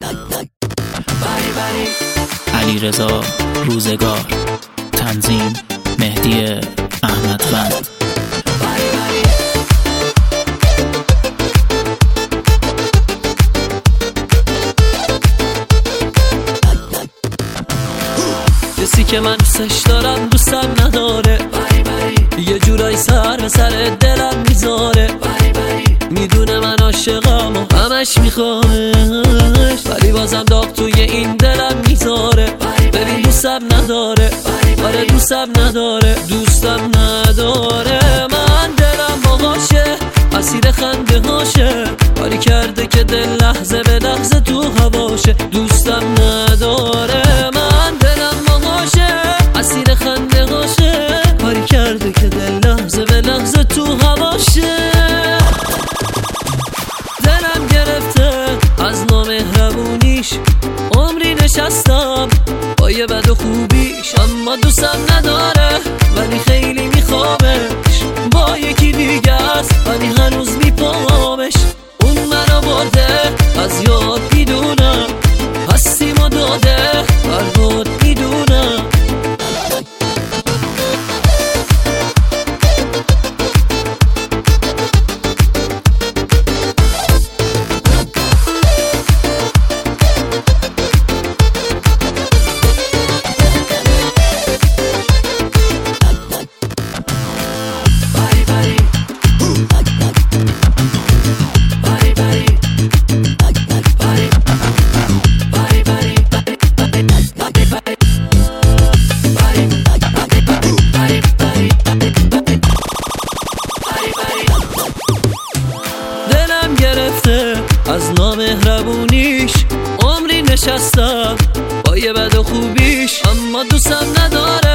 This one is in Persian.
علیرضا روزگار، تنظیم مهدی احمدوند. کسی که من دوستش دارم دوستم نداره، یه جورایی سر به سر دلم میذاره. میدونه من عاشقم و همش میخوامش، ولی بازم داغ توی این دلم میذاره. ببین دوستم نداره، آره دوستم نداره، دوستم نداره. من دلم باهاشه، اسیر خنده هاشه، کاری کرده که دل لحظه به لحظه تو هواشه. دوستم نداره، من دلم باهاشه، اسیر خنده هاشه، کاری کرده که دل لحظه به لحظه تو هواشه. دلم گرفته از نامهربونیش، عمری نشستم با یه بد و خوبیش، اما دوستم نداره ولی خیلی میخوامش. با یکی دیگه است ولی هنوز میپامش. اون منو برده از یاد میدونم، هستیم و داده برباد میدونم. دلم گرفته از نامهربونیش، عمری نشستم با یه بد و خوبیش، اما دوستم نداره